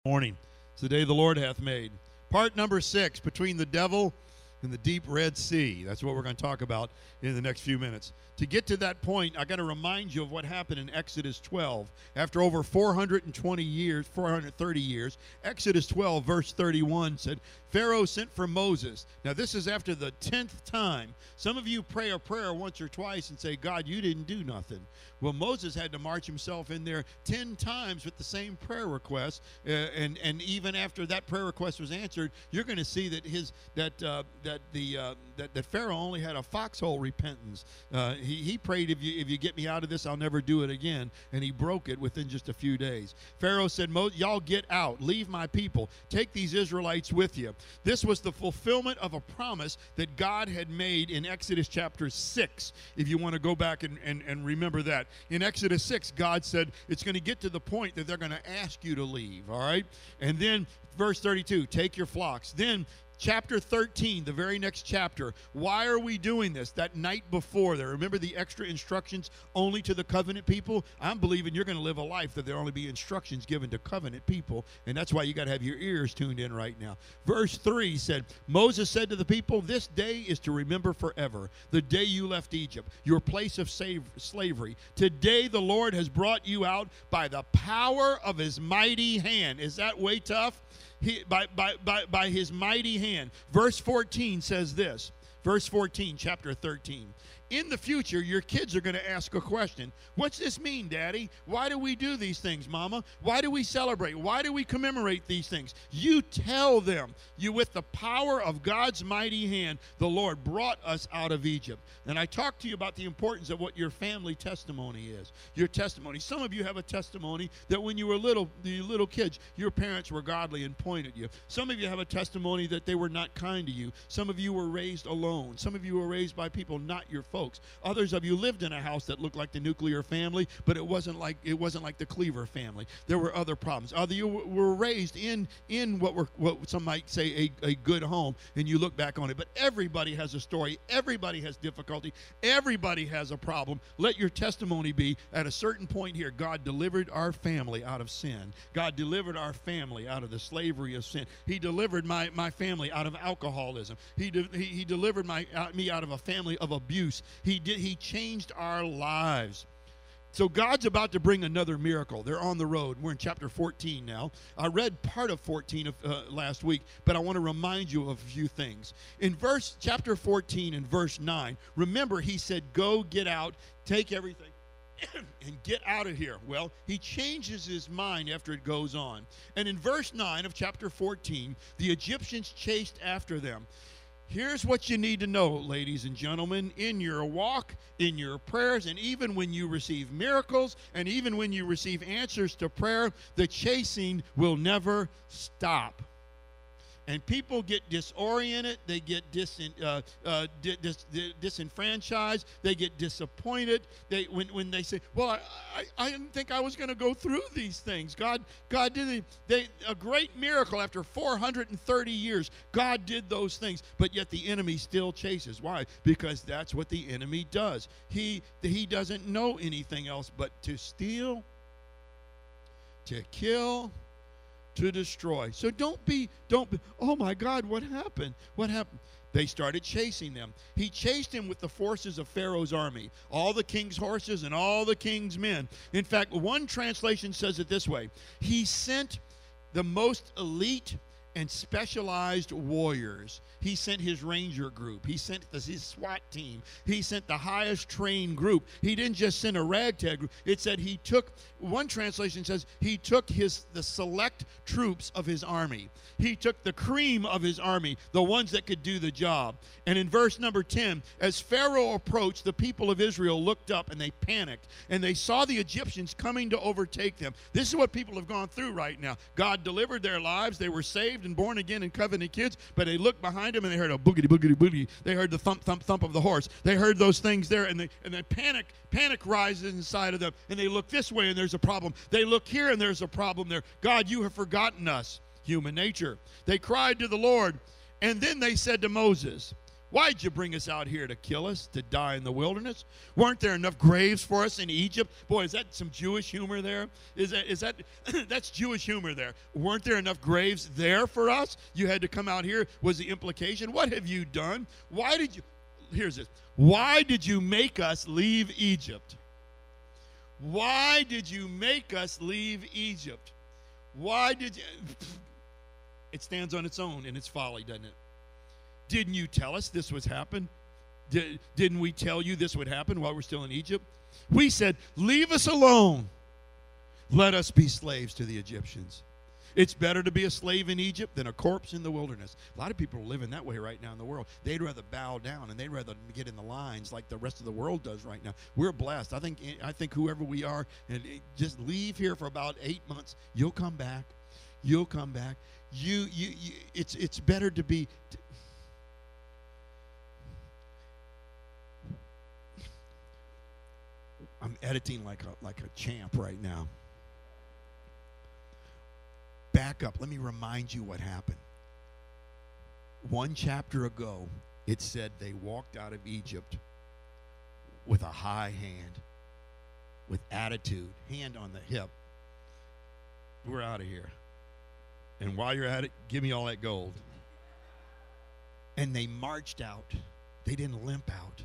Morning. It's the day the Lord hath made. Part number 6, between the devil and the deep Red Sea. That's what we're going to talk about in the next few minutes. To get to that point, I got to remind you of what happened in Exodus 12. After over 430 years, Exodus 12, verse 31 said, Pharaoh sent for Moses. Now, this is after the 10th time. Some of you pray a prayer once or twice and say, God, you didn't do nothing. Well, Moses had to march himself in there 10 times with the same prayer request, and even after that prayer request was answered, you're going to see that that Pharaoh only had a foxhole repentance. He prayed, if you get me out of this, I'll never do it again, and he broke it within just a few days. Pharaoh said, y'all get out, leave my people, take these Israelites with you. This was the fulfillment of a promise that God had made in Exodus chapter 6, if you want to go back and remember that. In Exodus 6, God said it's going to get to the point that they're going to ask you to leave, all right? And then verse 32, take your flocks. Then chapter 13, the very next chapter. Why are we doing this? That night before there, remember the extra instructions only to the covenant people? I'm believing you're going to live a life that there only be instructions given to covenant people, and that's why you got to have your ears tuned in right now. Verse 3 said, Moses said to the people, this day is to remember forever, the day you left Egypt, your place of slavery. Today the Lord has brought you out by the power of his mighty hand. Is that way tough? By his mighty hand. Verse 14 says this. Verse 14, chapter 13. In the future, your kids are going to ask a question. What's this mean, Daddy? Why do we do these things, Mama? Why do we celebrate? Why do we commemorate these things? You tell them. You, with the power of God's mighty hand, the Lord brought us out of Egypt. And I talked to you about the importance of what your family testimony is. Your testimony. Some of you have a testimony that when you were little kids, your parents were godly and pointed you. Some of you have a testimony that they were not kind to you. Some of you were raised alone. Some of you were raised by people not your folks. Others of you lived in a house that looked like the nuclear family, but it wasn't like the Cleaver family. There were other problems. Other you were raised in what some might say a good home, and you look back on it. But everybody has a story. Everybody has difficulty. Everybody has a problem. Let your testimony be, at a certain point here, God delivered our family out of sin. God delivered our family out of the slavery of sin. He delivered my family out of alcoholism. He delivered me out of a family of abuse. He changed our lives. So God's about to bring another miracle. They're on the road. We're in chapter 14 now. I read part of 14 of last week, but I want to remind you of a few things. In chapter 14 and verse 9, remember he said, go, get out, take everything, and get out of here. Well, he changes his mind after it goes on. And in verse 9 of chapter 14, the Egyptians chased after them. Here's what you need to know, ladies and gentlemen, in your walk, in your prayers, and even when you receive miracles, and even when you receive answers to prayer, the chasing will never stop. And people get disoriented, they get disenfranchised, they get disappointed. When they say, well, I didn't think I was going to go through these things. God did a great miracle after 430 years. God did those things, but yet the enemy still chases. Why? Because that's what the enemy does. He doesn't know anything else but to steal, to kill, to destroy. So don't be, oh my God, what happened? What happened? They started chasing them. He chased him with the forces of Pharaoh's army, all the king's horses and all the king's men. In fact, one translation says it this way. He sent the most elite and specialized warriors. He sent his ranger group. He sent his SWAT team. He sent the highest trained group. He didn't just send a ragtag group. It said he took, one translation says, he took the select troops of his army. He took the cream of his army, the ones that could do the job. And in verse number 10, as Pharaoh approached, the people of Israel looked up and they panicked. And they saw the Egyptians coming to overtake them. This is what people have gone through right now. God delivered their lives. They were saved and born again and covenant kids, but they looked behind them and they heard a boogity, boogity, boogity. They heard the thump, thump, thump of the horse. They heard those things there, and they panic rises inside of them, and they look this way and there's a problem. They look here and there's a problem there. God, you have forgotten us. Human nature. They cried to the Lord, and then they said to Moses, Why'd you bring us out here to kill us, to die in the wilderness? Weren't there enough graves for us in Egypt? Boy, is that some Jewish humor there? Is that that's Jewish humor there? Weren't there enough graves there for us? You had to come out here, was the implication. What have you done? Here's this. Why did you make us leave Egypt? Why did you make us leave Egypt? Why did you? It stands on its own in its folly, doesn't it? Didn't you tell us this was happen? Didn't we tell you this would happen while we're still in Egypt? We said, leave us alone. Let us be slaves to the Egyptians. It's better to be a slave in Egypt than a corpse in the wilderness. A lot of people are living that way right now in the world. They'd rather bow down and they'd rather get in the lines like the rest of the world does right now. We're blessed. I think whoever we are, and just leave here for about 8 months. You'll come back. You'll come back. It's better to be. I'm editing like a champ right now. Back up. Let me remind you what happened. 1 chapter ago, it said they walked out of Egypt with a high hand, with attitude, hand on the hip. We're out of here. And while you're at it, give me all that gold. And they marched out. They didn't limp out.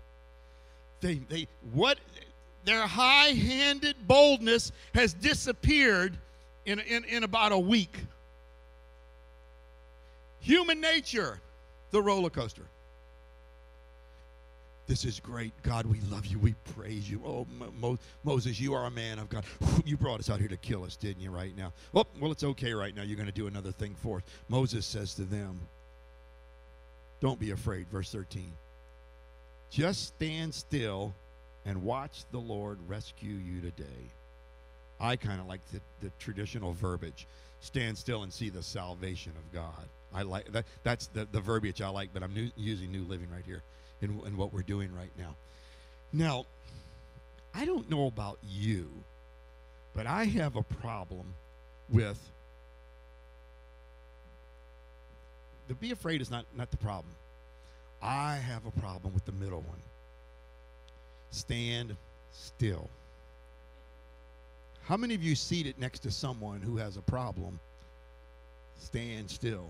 Their high-handed boldness has disappeared in about a week. Human nature, the roller coaster. This is great. God, we love you. We praise you. Oh, Moses, you are a man of God. You brought us out here to kill us, didn't you, right now? Oh, well, it's okay right now. You're going to do another thing for us. Moses says to them, don't be afraid. Verse 13. Just stand still and watch the Lord rescue you today. I kind of like the traditional verbiage. Stand still and see the salvation of God. I like that. That's the verbiage I like, but I'm using New Living right here in what we're doing right now. Now, I don't know about you, but I have a problem with the be afraid is not the problem. I have a problem with the middle one. Stand still. How many of you seated next to someone who has a problem? Stand still.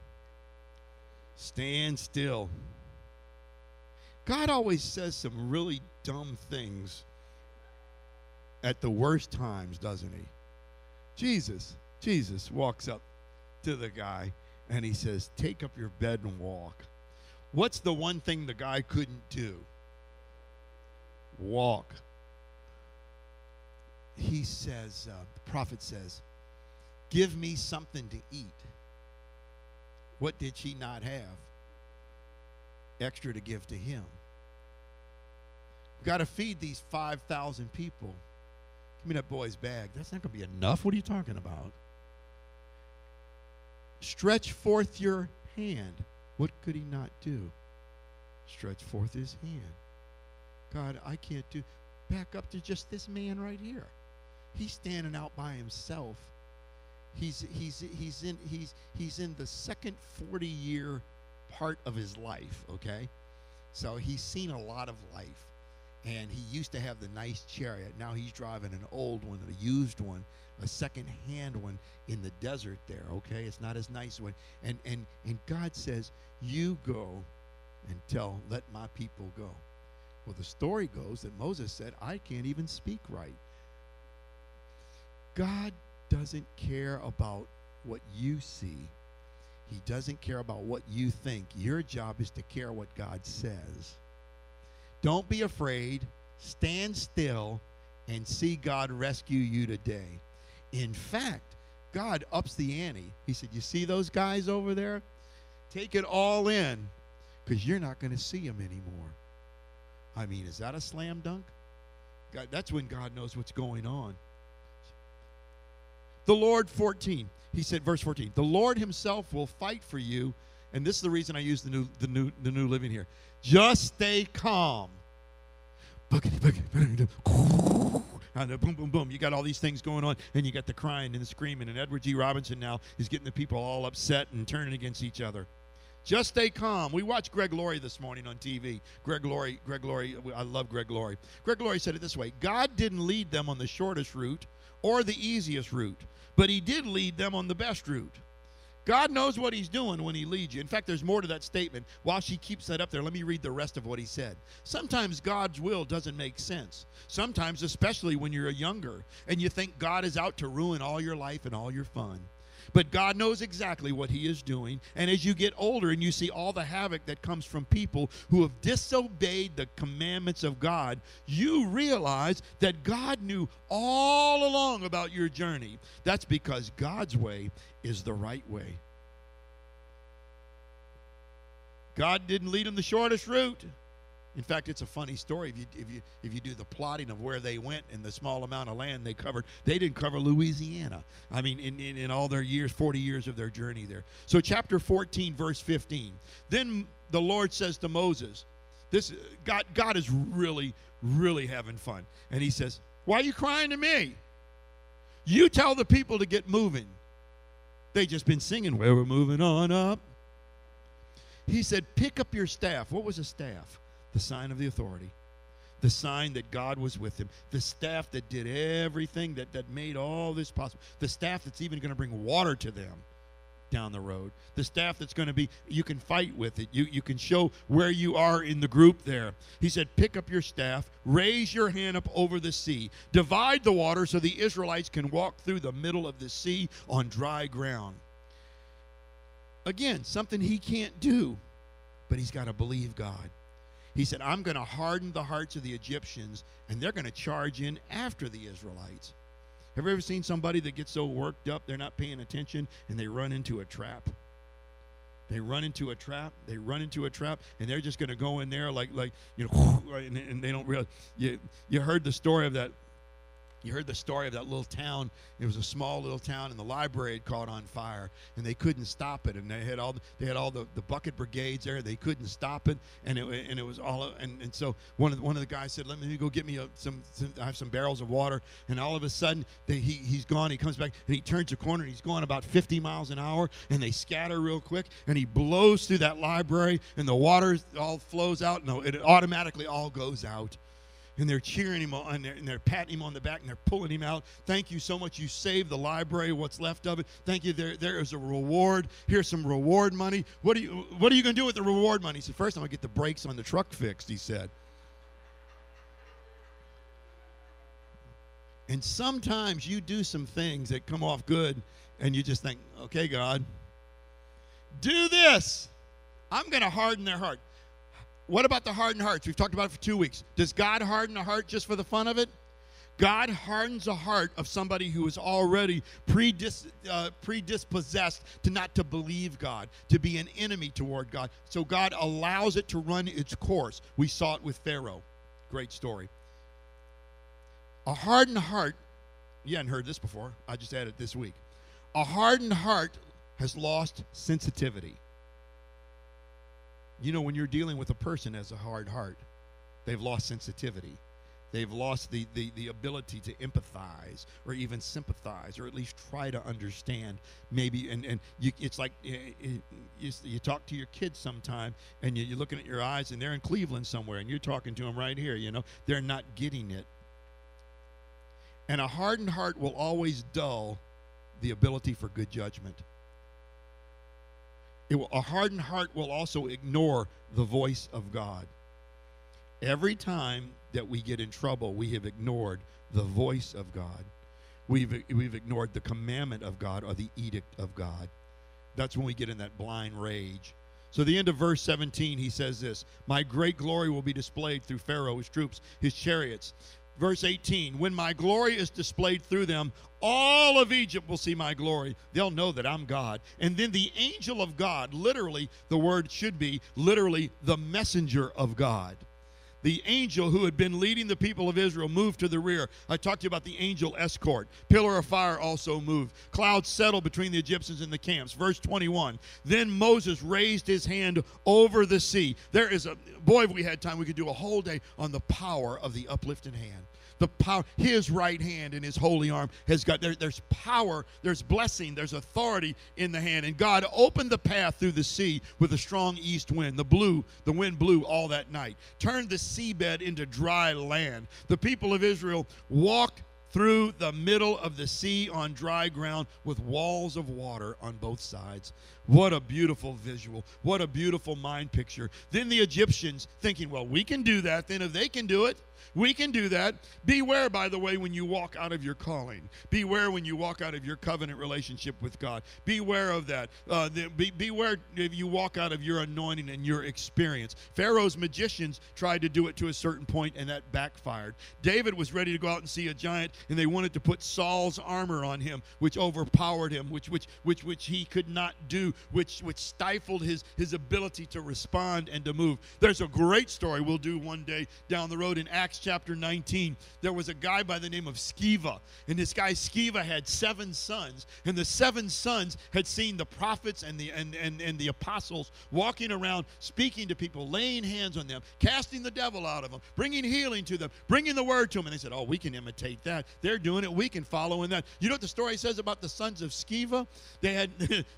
Stand still. God always says some really dumb things at the worst times, doesn't he? Jesus walks up to the guy and he says, take up your bed and walk. What's the one thing the guy couldn't do? Walk. He says, the prophet says, give me something to eat. What did she not have? Extra to give to him. We've got to feed these 5,000 people. Give me that boy's bag. That's not going to be enough. What are you talking about? Stretch forth your hand. What could he not do? Stretch forth his hand. God, I can't do. Back up to just this man right here. He's standing out by himself. He's in the second 40-year part of his life, okay? So he's seen a lot of life. And he used to have the nice chariot. Now he's driving an old one, a used one, a second-hand one in the desert there, okay? It's not as nice one. And God says, you go and let my people go. Well, the story goes that Moses said, I can't even speak right. God doesn't care about what you see. He doesn't care about what you think. Your job is to care what God says. Don't be afraid. Stand still and see God rescue you today. In fact, God ups the ante. He said, you see those guys over there? Take it all in because you're not going to see them anymore. I mean, is that a slam dunk? God, that's when God knows what's going on. The Lord, 14. He said, verse 14, the Lord himself will fight for you. And this is the reason I use the new living here. Just stay calm. And boom, boom, boom. You got all these things going on, and you got the crying and the screaming. And Edward G. Robinson now is getting the people all upset and turning against each other. Just stay calm. We watched Greg Laurie this morning on TV. Greg Laurie, I love Greg Laurie. Greg Laurie said it this way: God didn't lead them on the shortest route or the easiest route, but he did lead them on the best route. God knows what he's doing when he leads you. In fact, there's more to that statement. While she keeps that up there, let me read the rest of what he said. Sometimes God's will doesn't make sense. Sometimes, especially when you're younger and you think God is out to ruin all your life and all your fun. But God knows exactly what he is doing. And as you get older and you see all the havoc that comes from people who have disobeyed the commandments of God, you realize that God knew all along about your journey. That's because God's way is the right way. God didn't lead them the shortest route. In fact, it's a funny story. If you do the plotting of where they went and the small amount of land they covered, they didn't cover Louisiana. I mean, in all their years, 40 years of their journey there. So chapter 14, verse 15. Then the Lord says to Moses, God is really, really having fun. And he says, why are you crying to me? You tell the people to get moving. They just been singing, well, we're moving on up. He said, pick up your staff. What was a staff? The sign of the authority. The sign that God was with him. The staff that did everything that made all this possible. The staff that's even going to bring water to them down the road. The staff that's going to be, you can fight with it. You can show where you are in the group there. He said, pick up your staff, raise your hand up over the sea, divide the water so the Israelites can walk through the middle of the sea on dry ground. Again, something he can't do, but he's got to believe God. He said, I'm going to harden the hearts of the Egyptians, and they're going to charge in after the Israelites. Have you ever seen somebody that gets so worked up they're not paying attention and they run into a trap? They run into a trap, and they're just going to go in there like you know, and they don't realize. You heard the story of that. You heard the story of that little town. It was a small little town, and the library had caught on fire, and they couldn't stop it. And they had all the bucket brigades there. They couldn't stop it, and it was all. And so one of the guys said, "Let me go get me I have some barrels of water." And all of a sudden, he's gone. He comes back, and he turns a corner, and he's going about 50 miles an hour. And they scatter real quick, and he blows through that library, and the water all flows out. No, it automatically all goes out. And they're cheering him on, and they're patting him on the back, and they're pulling him out. Thank you so much. You saved the library, what's left of it. Thank you. There is a reward. Here's some reward money. What are you going to do with the reward money? He said, first I'm going to get the brakes on the truck fixed, he said. And sometimes you do some things that come off good, and you just think, okay, God, do this. I'm going to harden their heart. What about the hardened hearts? We've talked about it for 2 weeks. Does God harden a heart just for the fun of it? God hardens a heart of somebody who is already predispossessed not to believe God, to be an enemy toward God. So God allows it to run its course. We saw it with Pharaoh. Great story. A hardened heart, you hadn't heard this before. I just added it this week. A hardened heart has lost sensitivity. You know, when you're dealing with a person as a hard heart, they've lost sensitivity. They've lost the ability to empathize or even sympathize or at least try to understand maybe. It's like you talk to your kids sometime and you're looking at your eyes and they're in Cleveland somewhere and you're talking to them right here. You know, they're not getting it. And a hardened heart will always dull the ability for good judgment. A hardened heart will also ignore the voice of God. Every time that we get in trouble, we have ignored the voice of God. We've ignored the commandment of God or the edict of God. That's when we get in that blind rage. So the end of verse 17, he says this, my great glory will be displayed through Pharaoh, his troops, his chariots. Verse 18, when my glory is displayed through them, all of Egypt will see my glory. They'll know that I'm God. And then the angel of God, literally, the word should be literally the messenger of God. The angel who had been leading the people of Israel moved to the rear. I talked to you about the angel escort. Pillar of fire also moved. Clouds settled between the Egyptians and the camps. Verse 21, then Moses raised his hand over the sea. Boy, if we had time, we could do a whole day on the power of the uplifted hand. The power, his right hand and his holy arm has got, there's power, there's blessing, there's authority in the hand. And God opened the path through the sea with a strong east wind. The wind blew all that night, turned the seabed into dry land. The people of Israel walked through the middle of the sea on dry ground with walls of water on both sides. What a beautiful visual. What a beautiful mind picture. Then the Egyptians thinking, well, we can do that. Then if they can do it, we can do that. Beware, by the way, when you walk out of your calling. Beware when you walk out of your covenant relationship with God. Beware of that. Beware if you walk out of your anointing and your experience. Pharaoh's magicians tried to do it to a certain point, and that backfired. David was ready to go out and see a giant, and they wanted to put Saul's armor on him, which overpowered him, which he could not do, which stifled his ability to respond and to move. There's a great story we'll do one day down the road in Acts chapter 19. There was a guy by the name of Sceva, and this guy Sceva had 7 sons, and the 7 sons had seen the prophets and the apostles walking around, speaking to people, laying hands on them, casting the devil out of them, bringing healing to them, bringing the word to them. And they said, oh, we can imitate that. They're doing it. We can follow in that. You know what the story says about the sons of Sceva? They had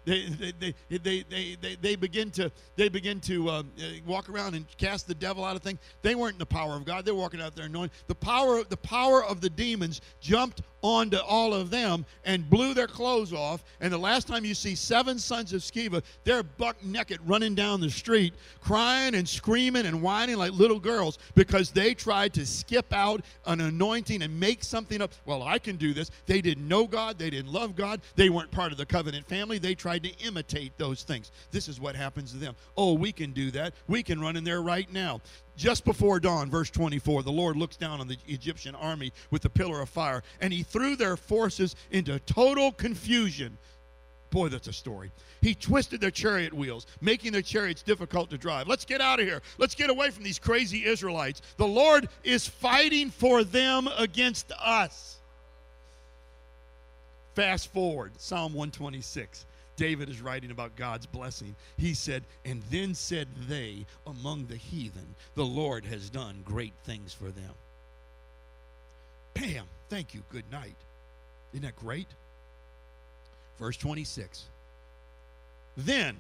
they begin to walk around and cast the devil out of things. They weren't in the power of God. They were walking out there knowing the power of the demons jumped onto all of them and blew their clothes off. And the last time you see 7 sons of Sceva, they're buck naked running down the street, crying and screaming and whining like little girls because they tried to skip out an anointing and make something up. Well, I can do this. They didn't know God. They didn't love God. They weren't part of the covenant family. They tried to imitate those things. This is what happens to them. Oh, we can do that. We can run in there right now. Just before dawn, verse 24, the Lord looks down on the Egyptian army with a pillar of fire, and he threw their forces into total confusion. Boy, that's a story. He twisted their chariot wheels, making their chariots difficult to drive. Let's get out of here. Let's get away from these crazy Israelites. The Lord is fighting for them against us. Fast forward, Psalm 126. David is writing about God's blessing. He said, and then said they among the heathen, the Lord has done great things for them. Bam! Thank you. Good night. Isn't that great? Verse 26. Then,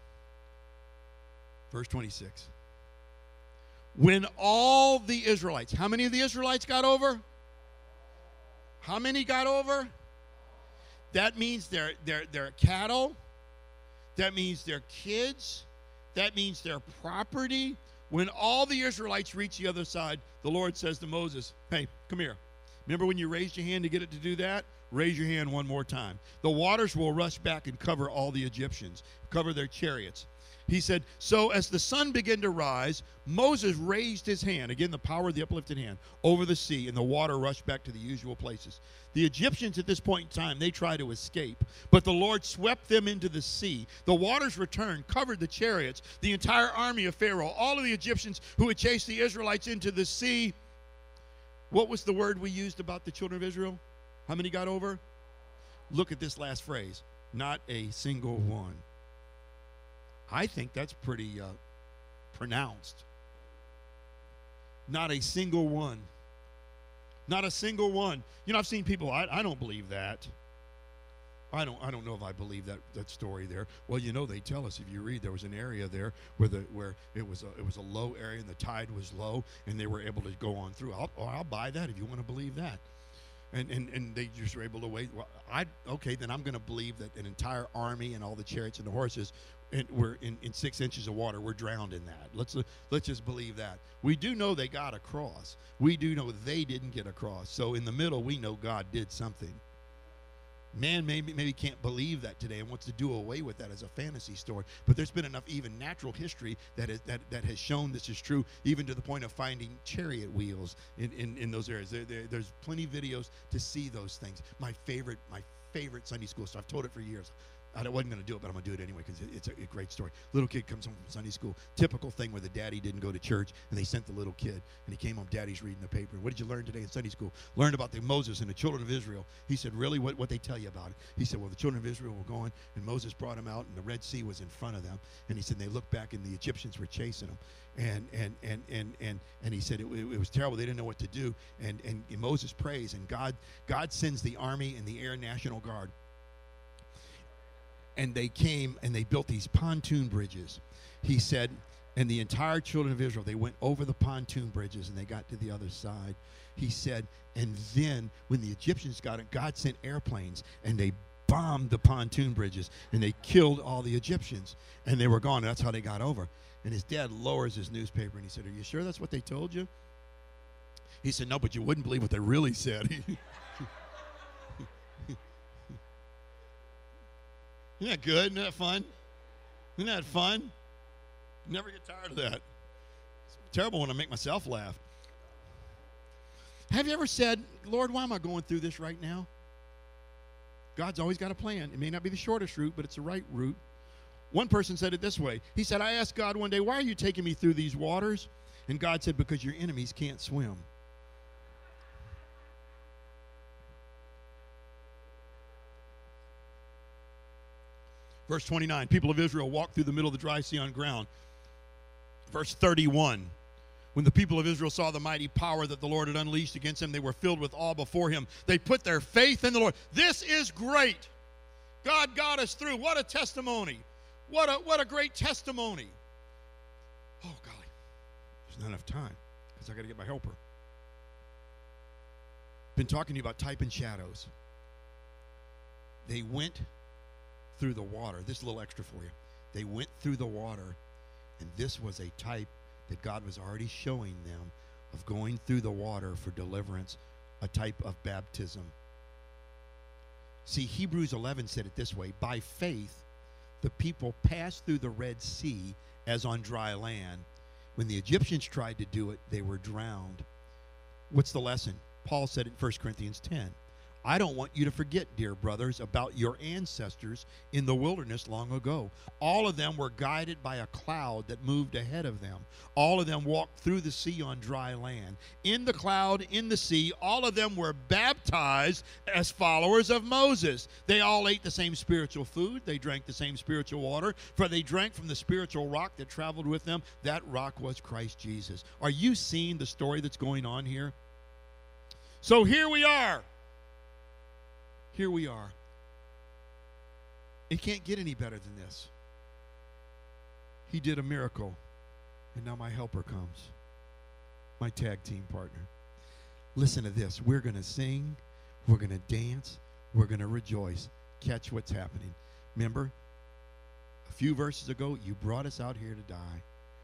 verse 26. When all the Israelites, how many of the Israelites got over? How many got over? That means their cattle. That means their kids. That means their property. When all the Israelites reach the other side, the Lord says to Moses, hey, come here. Remember when you raised your hand to get it to do that? Raise your hand one more time. The waters will rush back and cover all the Egyptians, cover their chariots. He said, so as the sun began to rise, Moses raised his hand, again the power of the uplifted hand, over the sea, and the water rushed back to the usual places. The Egyptians at this point in time, they tried to escape, but the Lord swept them into the sea. The waters returned, covered the chariots, the entire army of Pharaoh, all of the Egyptians who had chased the Israelites into the sea. What was the word we used about the children of Israel? How many got over? Look at this last phrase. Not a single one. I think that's pretty pronounced. Not a single one. Not a single one. You know, I've seen people, I don't believe that. I don't know if I believe that story there. Well, you know, they tell us, if you read, there was an area there where it was a low area and the tide was low and they were able to go on through. I'll buy that if you want to believe that. And they just were able to wait. Well, okay, then I'm going to believe that an entire army and all the chariots and the horses were in 6 inches of water. We're drowned in that. Let's just believe that. We do know they got across. We do know they didn't get across. So in the middle, we know God did something. Man maybe can't believe that today and wants to do away with that as a fantasy story. But there's been enough even natural history that has shown this is true, even to the point of finding chariot wheels in those areas. There's plenty of videos to see those things. My favorite Sunday school stuff. I've told it for years. I wasn't going to do it, but I'm going to do it anyway because it's a great story. Little kid comes home from Sunday school. Typical thing where the daddy didn't go to church, and they sent the little kid. And he came home, daddy's reading the paper. What did you learn today in Sunday school? Learned about the Moses and the children of Israel. He said, really? What they tell you about it? He said, well, the children of Israel were going, and Moses brought them out, and the Red Sea was in front of them. And he said, they looked back, and the Egyptians were chasing them. And he said it was terrible. They didn't know what to do. And Moses prays, and God sends the army and the Air National Guard. And they came and they built these pontoon bridges. He said, and the entire children of Israel, they went over the pontoon bridges and they got to the other side. He said, and then when the Egyptians got it, God sent airplanes and they bombed the pontoon bridges and they killed all the Egyptians and they were gone. That's how they got over. And his dad lowers his newspaper and he said, are you sure that's what they told you? He said, no, but you wouldn't believe what they really said. Isn't that good? Isn't that fun? Isn't that fun? Never get tired of that. It's terrible when I make myself laugh. Have you ever said, Lord, why am I going through this right now? God's always got a plan. It may not be the shortest route, but it's the right route. One person said it this way. He said, I asked God one day, why are you taking me through these waters? And God said, because your enemies can't swim. Verse 29, people of Israel walked through the middle of the dry sea on ground. Verse 31, when the people of Israel saw the mighty power that the Lord had unleashed against them, they were filled with awe before him. They put their faith in the Lord. This is great. God got us through. What a testimony. What a great testimony. Oh, golly. There's not enough time because I got to get my helper. Been talking to you about type and shadows. They went through the water. This is a little extra for you. They went through the water, and this was a type that God was already showing them of going through the water for deliverance, a type of baptism. See, Hebrews 11 said it this way, by faith, the people passed through the Red Sea as on dry land. When the Egyptians tried to do it, they were drowned. What's the lesson? Paul said it in 1 Corinthians 10. I don't want you to forget, dear brothers, about your ancestors in the wilderness long ago. All of them were guided by a cloud that moved ahead of them. All of them walked through the sea on dry land. In the cloud, in the sea, all of them were baptized as followers of Moses. They all ate the same spiritual food. They drank the same spiritual water, for they drank from the spiritual rock that traveled with them. That rock was Christ Jesus. Are you seeing the story that's going on here? So here we are. Here we are. It can't get any better than this. He did a miracle, and now my helper comes, my tag team partner. Listen to this. We're going to sing, we're going to dance, we're going to rejoice. Catch what's happening. Remember, a few verses ago, you brought us out here to die.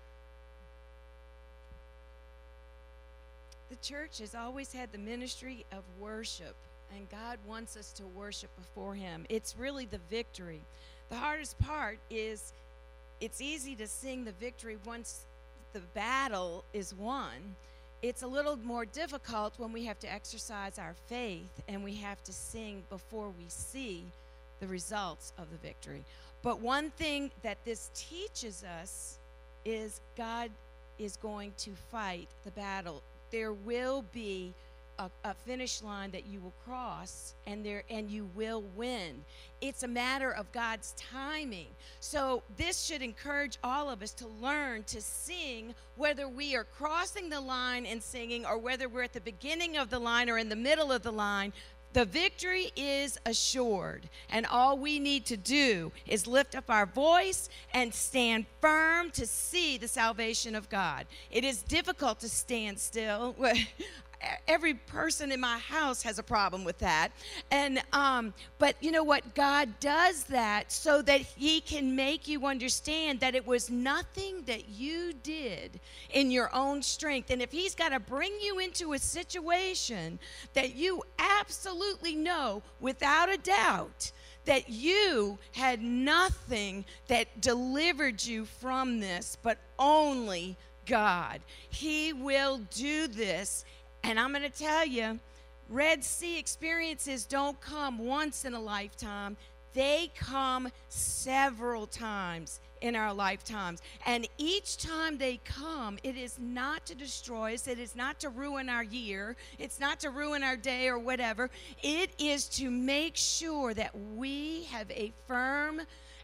The church has always had the ministry of worship. And God wants us to worship before him. It's really the victory. The hardest part is it's easy to sing the victory once the battle is won. It's a little more difficult when we have to exercise our faith and we have to sing before we see the results of the victory. But one thing that this teaches us is God is going to fight the battle. There will be a finish line that you will cross, and you will win. It's a matter of God's timing. So this should encourage all of us to learn to sing, whether we are crossing the line and singing or whether we're at the beginning of the line or in the middle of the line. The victory is assured, and all we need to do is lift up our voice and stand firm to see the salvation of God. It is difficult to stand still. Every person in my house has a problem with that. And but you know what? God does that so that he can make you understand that it was nothing that you did in your own strength. And if he's got to bring you into a situation that you absolutely know without a doubt that you had nothing that delivered you from this, but only God. He will do this. And I'm going to tell you, Red Sea experiences don't come once in a lifetime. they come several times in our lifetimes. And each time they come, it is not to destroy us. It is not to ruin our year. It's not to ruin our day or whatever. It is to make sure that we have a firm,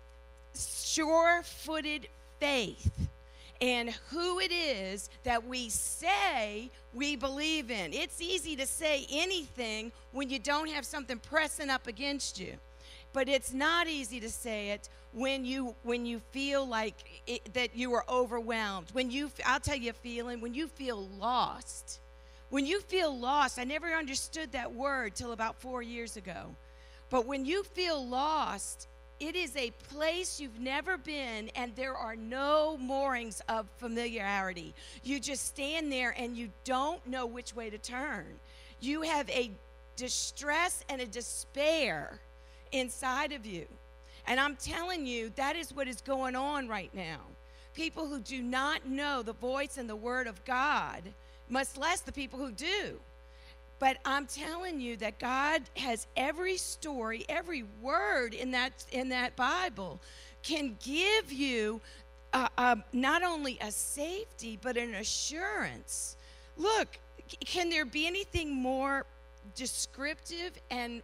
sure-footed faith in who it is that we say we believe in. It's easy to say anything when you don't have something pressing up against you. But it's not easy to say it when you feel like that you are overwhelmed. I'll tell you a feeling, when you feel lost. When you feel lost, I never understood that word till about 4 years ago. But when you feel lost, it is a place you've never been, and there are no moorings of familiarity. You just stand there and you don't know which way to turn. You have a distress and a despair inside of you. And I'm telling you, that is what is going on right now. People who do not know the voice and the word of God, much less the people who do. But I'm telling you that God has every story, every word in that Bible can give you not only a safety, but an assurance. Look, can there be anything more descriptive and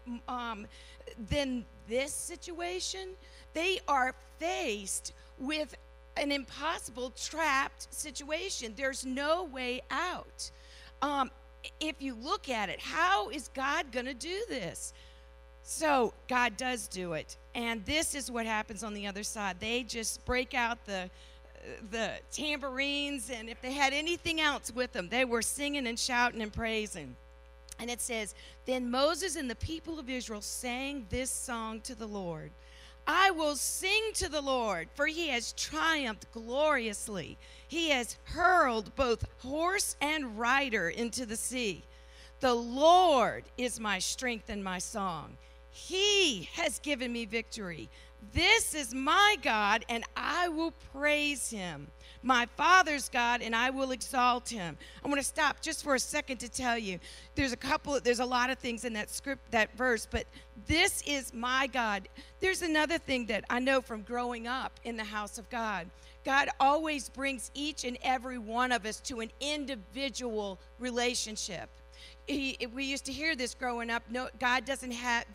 than this situation? They are faced with an impossible, trapped situation. There's no way out. If you look at it, how is God going to do this? So God does do it. And this is what happens on the other side. They just break out the tambourines, and if they had anything else with them, they were singing and shouting and praising. And it says, then Moses and the people of Israel sang this song to the Lord. I will sing to the Lord, for he has triumphed gloriously. He has hurled both horse and rider into the sea. The Lord is my strength and my song. He has given me victory. This is my God, and I will praise him. My Father's God, and I will exalt him. I want to stop just for a second to tell you, there's a lot of things in that verse, but this is my God. There's another thing that I know from growing up in the house of God. God always brings each and every one of us to an individual relationship. We used to hear this growing up. No, God doesn't have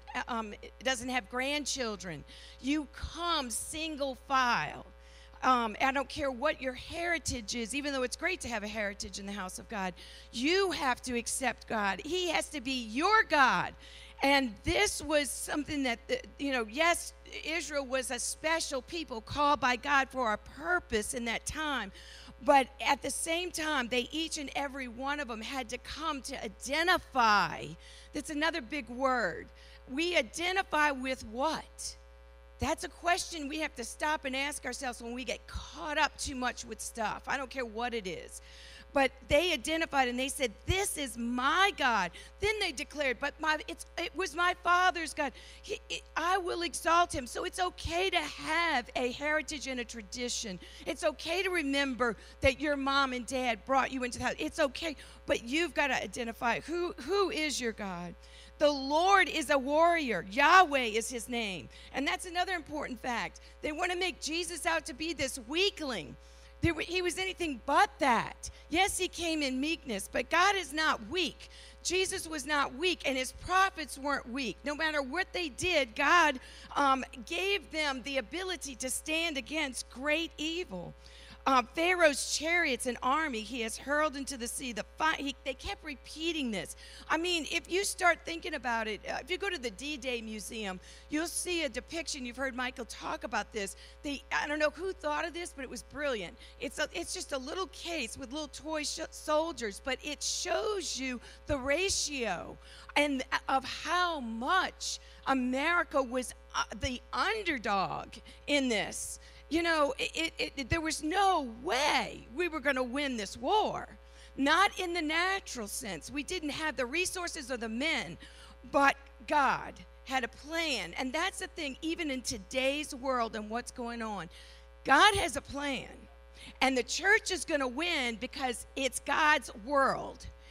grandchildren. You come single file. I don't care what your heritage is, even though it's great to have a heritage in the house of God. You have to accept God. He has to be your God. And this was something that, yes, Israel was a special people called by God for a purpose in that time. But at the same time, each and every one of them had to come to identify. That's another big word. We identify with what? That's a question we have to stop and ask ourselves when we get caught up too much with stuff. I don't care what it is. But they identified and they said, this is my God. Then they declared, but it was my Father's God. I will exalt him. So it's okay to have a heritage and a tradition. It's okay to remember that your mom and dad brought you into the house. It's okay, but you've got to identify who is your God. The Lord is a warrior. Yahweh is his name. And that's another important fact. They want to make Jesus out to be this weakling. He was anything but that. Yes, he came in meekness, but God is not weak. Jesus was not weak, and his prophets weren't weak. No matter what they did, God gave them the ability to stand against great evil. Pharaoh's chariots and army he has hurled into the sea. They kept repeating this. I mean, if you start thinking about it, if you go to the D-Day Museum, you'll see a depiction. You've heard Michael talk about this. I don't know who thought of this, but it was brilliant. It's just a little case with little toy soldiers, but it shows you the ratio and of how much America was the underdog in this. You know, there was no way we were going to win this war. Not in the natural sense. We didn't have the resources or the men, but God had a plan. And that's the thing, even in today's world and what's going on. God has a plan. And the church is going to win because it's God's world.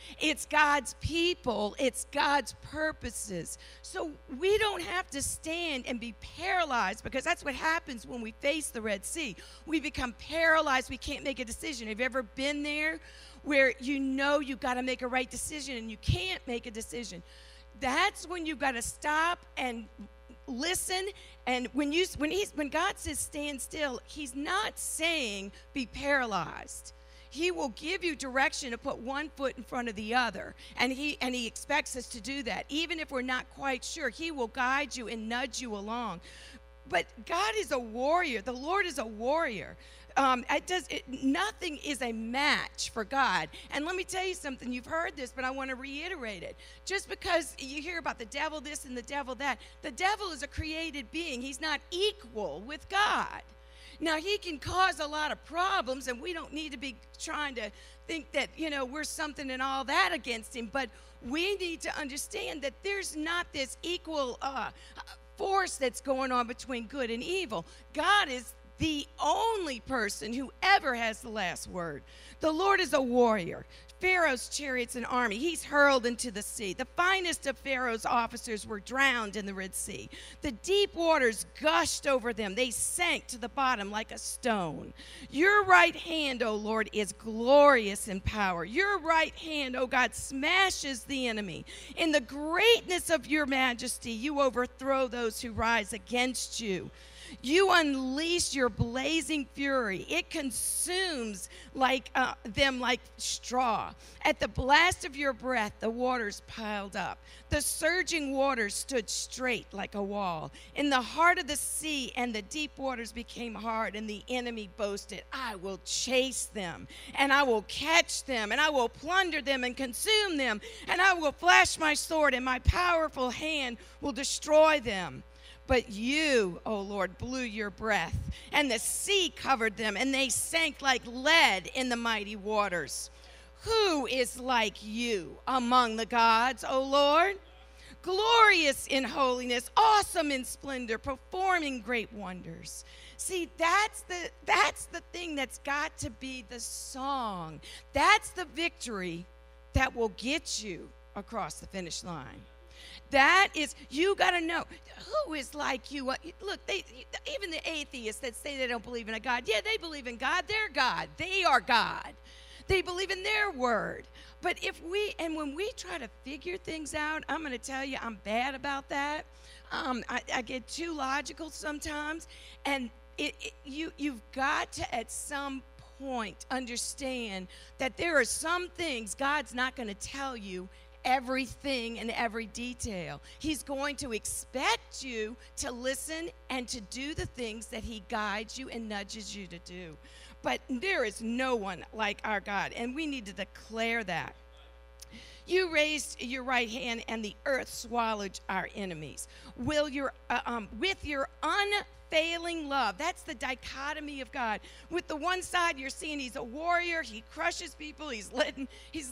It's God's people. It's God's purposes. So we don't have to stand and be paralyzed, because that's what happens when we face the Red Sea. We become paralyzed. We can't make a decision. Have you ever been there where you know you've got to make a right decision and you can't make a decision? That's when you've got to stop and listen. And when God says stand still, he's not saying be paralyzed. He will give you direction to put one foot in front of the other. And he expects us to do that. Even if we're not quite sure, he will guide you and nudge you along. But God is a warrior. The Lord is a warrior. Nothing is a match for God. And let me tell you something. You've heard this, but I want to reiterate it. Just because you hear about the devil this and the devil that, the devil is a created being. He's not equal with God. Now, he can cause a lot of problems, and we don't need to be trying to think that, we're something and all that against him. But we need to understand that there's not this equal force that's going on between good and evil. God is the only person who ever has the last word. The Lord is a warrior. Pharaoh's chariots and army, he's hurled into the sea. The finest of Pharaoh's officers were drowned in the Red Sea. The deep waters gushed over them. They sank to the bottom like a stone. Your right hand, O Lord, is glorious in power. Your right hand, O God, smashes the enemy. In the greatness of your majesty, you overthrow those who rise against you. You unleash your blazing fury. It consumes them like straw. At the blast of your breath, the waters piled up. The surging waters stood straight like a wall. In the heart of the sea, and the deep waters became hard, and the enemy boasted, I will chase them, and I will catch them, and I will plunder them and consume them, and I will flash my sword, and my powerful hand will destroy them. But you, O Lord, blew your breath, and the sea covered them, and they sank like lead in the mighty waters. Who is like you among the gods, O Lord? Glorious in holiness, awesome in splendor, performing great wonders. See, that's the thing that's got to be the song. That's the victory that will get you across the finish line. That is, you got to know who is like you. Look, even the atheists that say they don't believe in a God, yeah, they believe in God. They're God. They are God. They believe in their word. But when we try to figure things out, I'm going to tell you, I'm bad about that. I get too logical sometimes, and you've got to at some point understand that there are some things God's not going to tell you everything and every detail. He's going to expect you to listen and to do the things that he guides you and nudges you to do. But there is no one like our God, and we need to declare that. You raised your right hand, and the earth swallowed our enemies. With your unfailing love, that's the dichotomy of God. With the one side, you're seeing he's a warrior. He crushes people. He's letting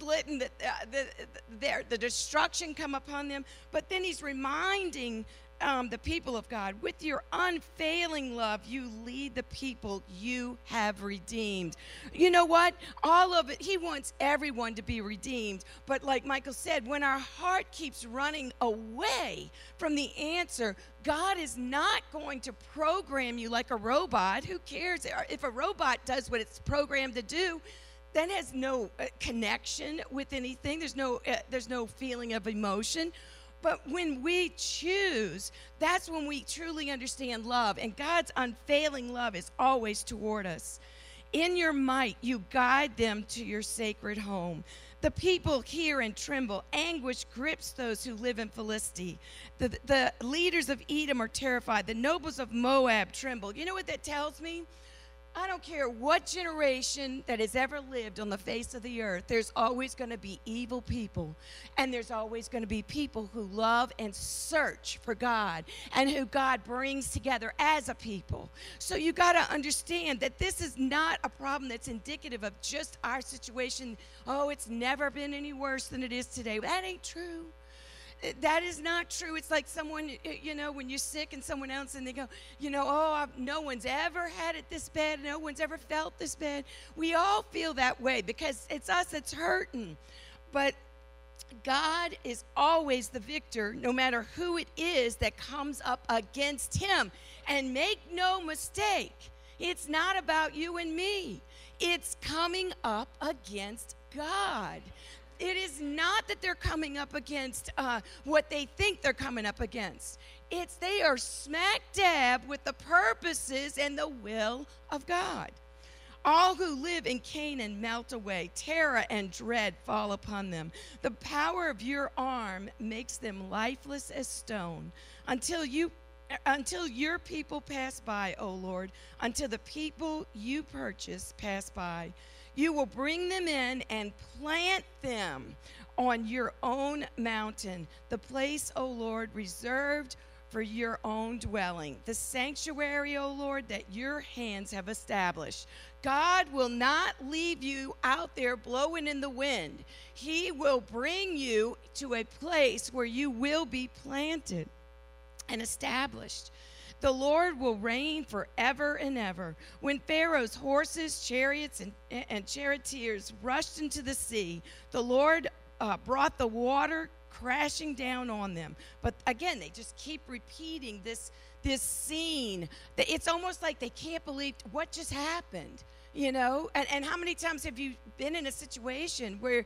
the destruction come upon them. But then he's reminding the people of God, with your unfailing love, you lead the people you have redeemed. You know what? All of it, he wants everyone to be redeemed. But like Michael said, when our heart keeps running away from the answer, God is not going to program you like a robot. Who cares? If a robot does what it's programmed to do, that has no connection with anything. There's no feeling of emotion. But when we choose, that's when we truly understand love. And God's unfailing love is always toward us. In your might, you guide them to your sacred home. The people hear and tremble. Anguish grips those who live in Philistia. The leaders of Edom are terrified. The nobles of Moab tremble. You know what that tells me? I don't care what generation that has ever lived on the face of the earth, there's always going to be evil people. And there's always going to be people who love and search for God and who God brings together as a people. So you got to understand that this is not a problem that's indicative of just our situation. Oh, it's never been any worse than it is today. That ain't true. That is not true. It's like someone, when you're sick and someone else and they go, no one's ever had it this bad. No one's ever felt this bad. We all feel that way because it's us that's hurting. But God is always the victor, no matter who it is that comes up against him. And make no mistake, it's not about you and me. It's coming up against God. It is not that they're coming up against what they think they're coming up against. It's they are smack dab with the purposes and the will of God. All who live in Canaan melt away. Terror and dread fall upon them. The power of your arm makes them lifeless as stone. Until your people pass by, O Lord, until the people you purchase pass by. You will bring them in and plant them on your own mountain, the place, O Lord, reserved for your own dwelling, the sanctuary, O Lord, that your hands have established. God will not leave you out there blowing in the wind. He will bring you to a place where you will be planted and established. The Lord will reign forever and ever. When Pharaoh's horses, chariots, and charioteers rushed into the sea, the Lord brought the water crashing down on them. But again, they just keep repeating this scene. It's almost like they can't believe what just happened, you know? And how many times have you been in a situation where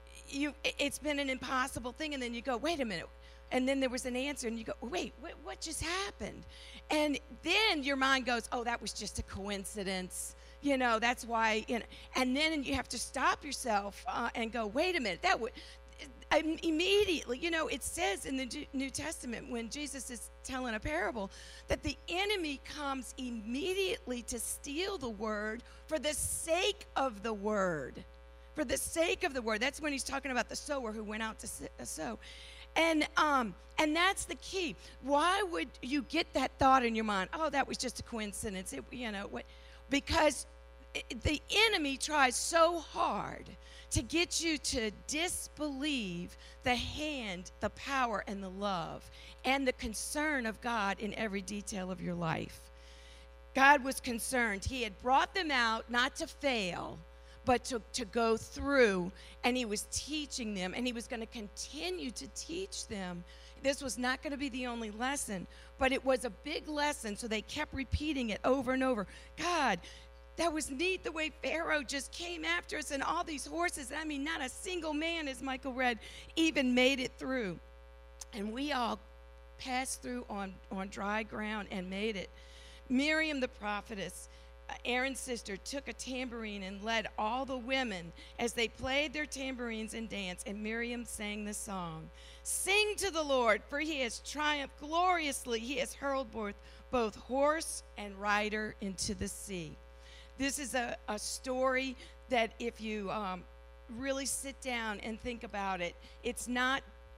it's been an impossible thing, and then you go, wait a minute, and then there was an answer, and you go, wait, what just happened? And then your mind goes, oh, that was just a coincidence. You know, that's why, you know. And then you have to stop yourself and go, wait a minute, that would immediately, you know, it says in the New Testament when Jesus is telling a parable that the enemy comes immediately to steal the word for the sake of the word. For the sake of the word. That's when he's talking about the sower who went out to sow. And that's the key. Why would you get that thought in your mind? Oh, that was just a coincidence. Because the enemy tries so hard to get you to disbelieve the hand, the power, and the love, and the concern of God in every detail of your life. God was concerned. He had brought them out not to fail, but to go through, and he was teaching them, and he was going to continue to teach them. This was not going to be the only lesson, but it was a big lesson, so they kept repeating it over and over. God, that was neat the way Pharaoh just came after us and all these horses. I mean, not a single man, as Michael read, even made it through. And we all passed through on dry ground and made it. Miriam the prophetess, Aaron's sister, took a tambourine and led all the women as they played their tambourines and danced, and Miriam sang the song. Sing to the Lord, for he has triumphed gloriously. He has hurled both horse and rider into the sea. This is a story that if you really sit down and think about it, it's not,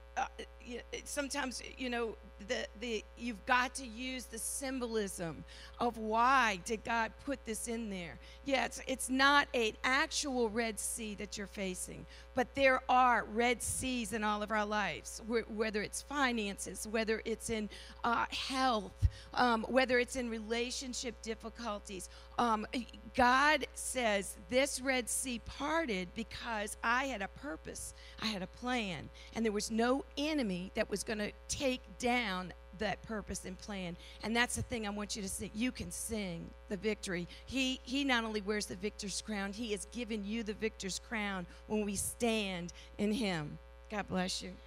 sometimes, you know, you've got to use the symbolism of why did God put this in there. Yeah, it's not an actual Red Sea that you're facing, but there are Red Seas in all of our lives, whether it's finances, whether it's in health, whether it's in relationship difficulties. God says this Red Sea parted because I had a purpose, I had a plan, and there was no enemy that was going to take down that purpose and plan. And that's the thing I want you to see. You can sing the victory. He not only wears the victor's crown, he has given you the victor's crown when we stand in him. God bless you.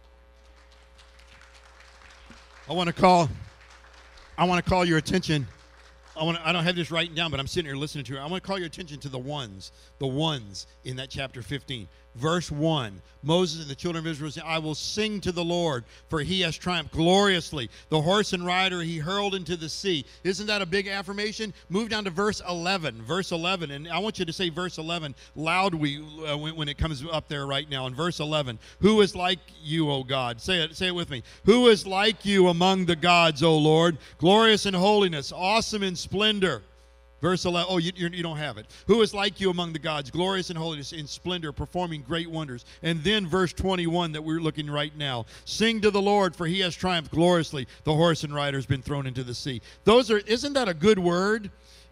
I want to call your attention. I don't have this written down, but I'm sitting here listening to it. I want to call your attention to the ones in that chapter 15. Verse 1, Moses and the children of Israel said, I will sing to the Lord, for he has triumphed gloriously. The horse and rider he hurled into the sea. Isn't that a big affirmation? Move down to verse 11. Verse 11, and I want you to say verse 11 loudly when it comes up there right now. In verse 11, who is like you, O God? Say it with me. Who is like you among the gods, O Lord? Glorious in holiness, awesome in splendor. Verse 11, oh, you don't have it. Who is like you among the gods, glorious in holiness, in splendor, performing great wonders. And then verse 21 that we're looking right now. Sing to the Lord, for he has triumphed gloriously. The horse and rider has been thrown into the sea. Isn't that a good word?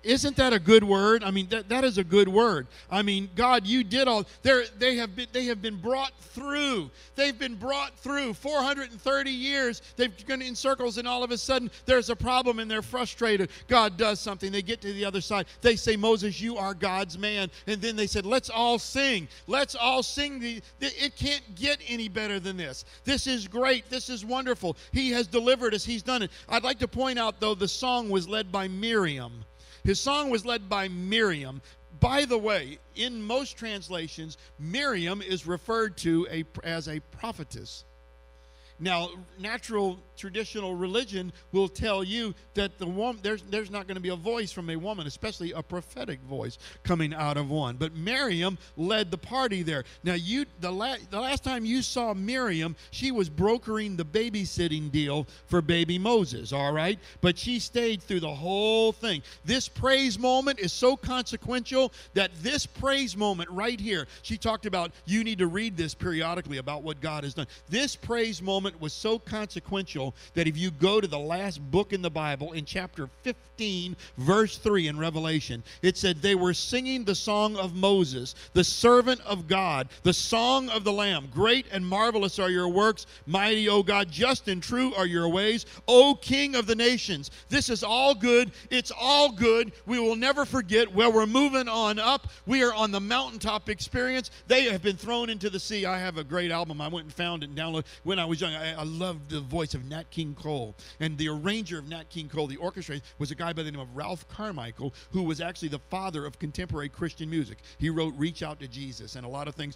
Isn't that a good word? I mean, that is a good word. I mean, God, you did all. They have been brought through. They've been brought through 430 years. They've gone in circles, and all of a sudden there's a problem, and they're frustrated. God does something. They get to the other side. They say, Moses, you are God's man. And then they said, let's all sing. Let's all sing. It can't get any better than this. This is great. This is wonderful. He has delivered us. He's done it. I'd like to point out, though, the song was led by Miriam. His song was led by Miriam. By the way, in most translations, Miriam is referred to as a prophetess. Now, natural traditional religion will tell you that the woman, there's not going to be a voice from a woman, especially a prophetic voice coming out of one. But Miriam led the party there. Now, the last time you saw Miriam, she was brokering the babysitting deal for baby Moses, all right? But she stayed through the whole thing. This praise moment is so consequential that this praise moment right here, she talked about, you need to read this periodically about what God has done. This praise moment was so consequential that if you go to the last book in the Bible, in chapter 15, verse 3 in Revelation, it said they were singing the song of Moses, the servant of God, the song of the Lamb. Great and marvelous are your works, mighty, O God, just and true are your ways, O King of the nations. This is all good. It's all good. We will never forget. Well, we're moving on up. We are on the mountaintop experience. They have been thrown into the sea. I have a great album. I went and found it and downloaded when I was young. I loved the voice of Nat King Cole. And the arranger of Nat King Cole, the orchestrator, was a guy by the name of Ralph Carmichael, who was actually the father of contemporary Christian music. He wrote Reach Out to Jesus and a lot of things.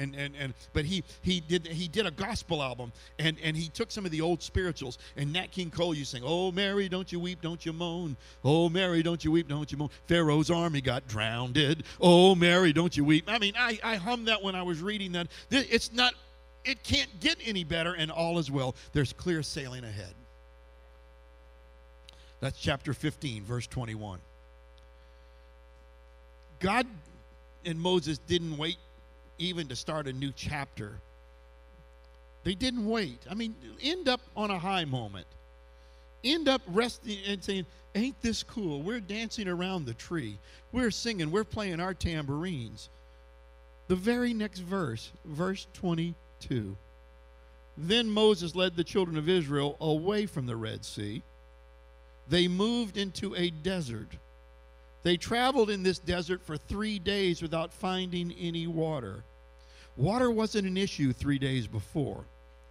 But he did a gospel album, and he took some of the old spirituals. And Nat King Cole used to sing, "Oh Mary, don't you weep, don't you moan. Oh Mary, don't you weep, don't you moan. Pharaoh's army got drowned. Oh Mary, don't you weep." I mean, I hummed that when I was reading that. It can't get any better, and all is well. There's clear sailing ahead. That's chapter 15, verse 21. God and Moses didn't wait even to start a new chapter. They didn't wait. I mean, end up on a high moment. End up resting and saying, ain't this cool? We're dancing around the tree. We're singing. We're playing our tambourines. The very next verse, verse 22. Then Moses led the children of Israel away from the Red Sea. They moved into a desert. They traveled in this desert for 3 days without finding any water. Water wasn't an issue 3 days before.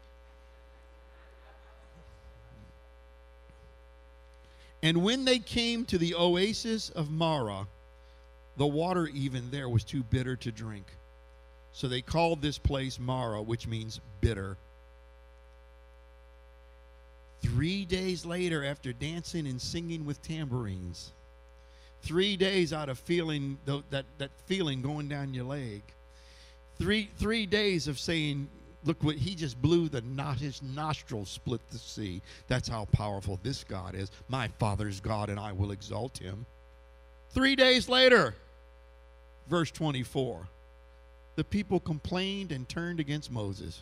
And when they came to the oasis of Marah, the water even there was too bitter to drink. So they called this place Marah, which means bitter. 3 days later, after dancing and singing with tambourines, 3 days out of feeling that feeling going down your leg, 3 days of saying, look what he just blew, his nostrils split the sea. That's how powerful this God is. My Father's God, and I will exalt him. 3 days later, verse 24. The people complained and turned against Moses.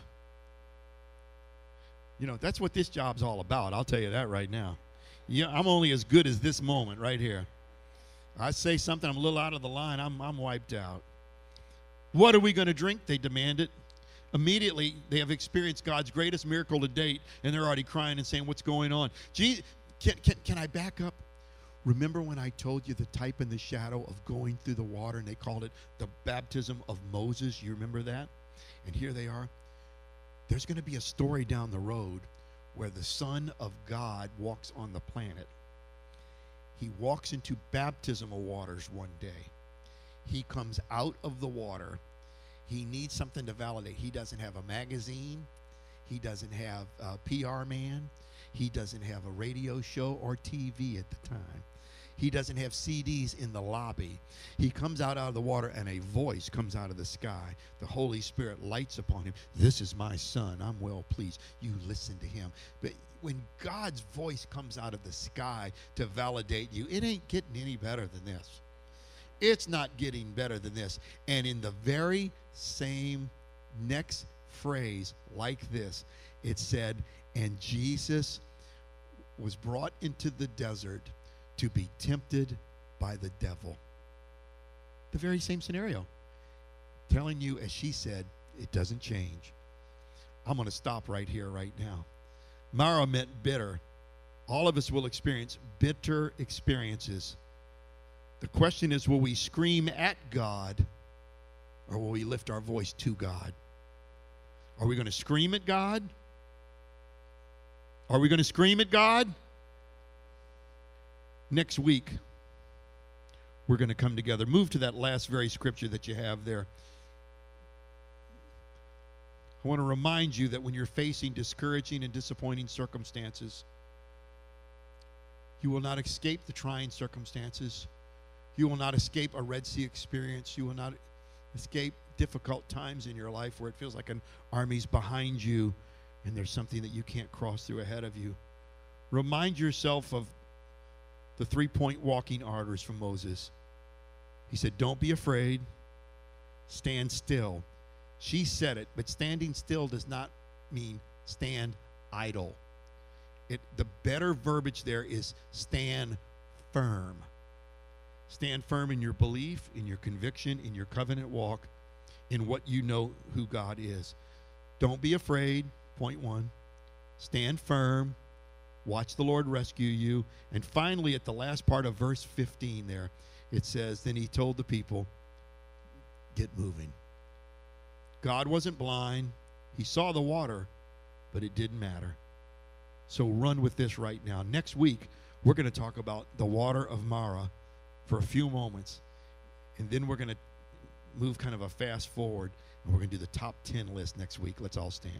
You know, that's what this job's all about. I'll tell you that right now. Yeah, I'm only as good as this moment right here. I say something, I'm a little out of the line, I'm wiped out. What are we going to drink? They demanded. Immediately, they have experienced God's greatest miracle to date, and they're already crying and saying, what's going on? Gee, can I back up? Remember when I told you the type and the shadow of going through the water, and they called it the baptism of Moses? You remember that? And here they are. There's going to be a story down the road where the Son of God walks on the planet. He walks into baptismal waters one day. He comes out of the water. He needs something to validate. He doesn't have a magazine. He doesn't have a PR man. He doesn't have a radio show or TV at the time. He doesn't have CDs in the lobby. He comes out of the water, and a voice comes out of the sky. The Holy Spirit lights upon him. This is my Son. I'm well pleased. You listen to him. But when God's voice comes out of the sky to validate you, it ain't getting any better than this. It's not getting better than this. And in the very same next phrase, like this, it said, and Jesus was brought into the desert to be tempted by the devil. The very same scenario. Telling you, as she said, it doesn't change. I'm going to stop right here, right now. Mara meant bitter. All of us will experience bitter experiences. The question is, will we scream at God, or will we lift our voice to God? Are we going to scream at God? Are we going to scream at God? Next week, we're going to come together. Move to that last very scripture that you have there. I want to remind you that when you're facing discouraging and disappointing circumstances, you will not escape the trying circumstances. You will not escape a Red Sea experience. You will not escape difficult times in your life where it feels like an army's behind you and there's something that you can't cross through ahead of you. Remind yourself of the 3-point walking orders from Moses. He said, don't be afraid. Stand still. She said it, but standing still does not mean stand idle. The better verbiage there is stand firm. Stand firm in your belief, in your conviction, in your covenant walk, in what you know who God is. Don't be afraid, point 1. Stand firm. Watch the Lord rescue you. And finally, at the last part of verse 15 there, it says, then he told the people, get moving. God wasn't blind. He saw the water, but it didn't matter. So run with this right now. Next week, we're going to talk about the water of Mara for a few moments. And then we're going to move kind of a fast forward, and we're going to do the top 10 list next week. Let's all stand.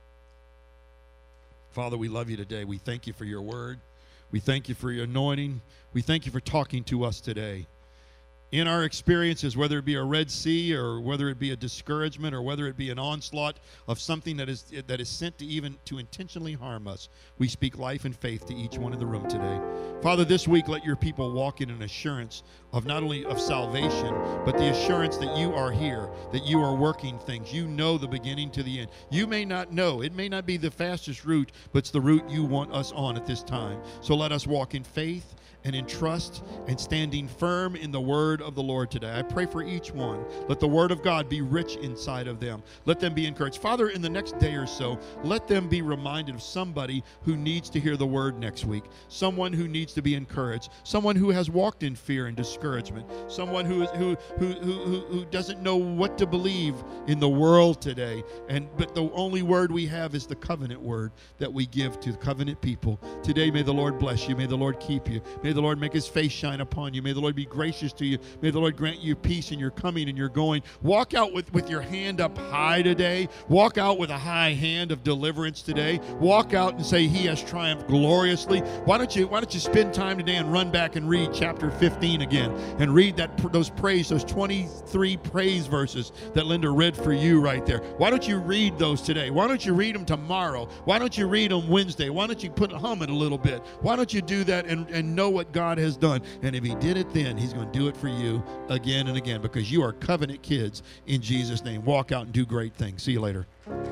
Father, we love you today. We thank you for your word. We thank you for your anointing. We thank you for talking to us today. In our experiences, whether it be a Red Sea or whether it be a discouragement or whether it be an onslaught of something that is sent to intentionally harm us, we speak life and faith to each one in the room today. Father, this week let your people walk in an assurance of not only of salvation, but the assurance that you are here, that you are working things. You know the beginning to the end. You may not know. It may not be the fastest route, but it's the route you want us on at this time. So let us walk in faith and in trust and standing firm in the word of the Lord today. I pray for each one. Let the word of God be rich inside of them. Let them be encouraged. Father, in the next day or so, let them be reminded of somebody who needs to hear the word next week, someone who needs to be encouraged, someone who has walked in fear and discouragement, someone who doesn't know what to believe in the world today. But the only word we have is the covenant word that we give to the covenant people. Today, may the Lord bless you. May the Lord keep you. May the Lord make his face shine upon you. May the Lord be gracious to you. May the Lord grant you peace in your coming and your going. Walk out with your hand up high today. Walk out with a high hand of deliverance today. Walk out and say, he has triumphed gloriously. Why don't you spend time today and run back and read chapter 15 again and read those 23 praise verses that Linda read for you right there. Why don't you read those today? Why don't you read them tomorrow? Why don't you read them Wednesday? Why don't you hum it a little bit? Why don't you do that and know what God has done? And if he did it then, he's going to do it for you again and again, because you are covenant kids in Jesus' name. Walk out and do great things. See you later.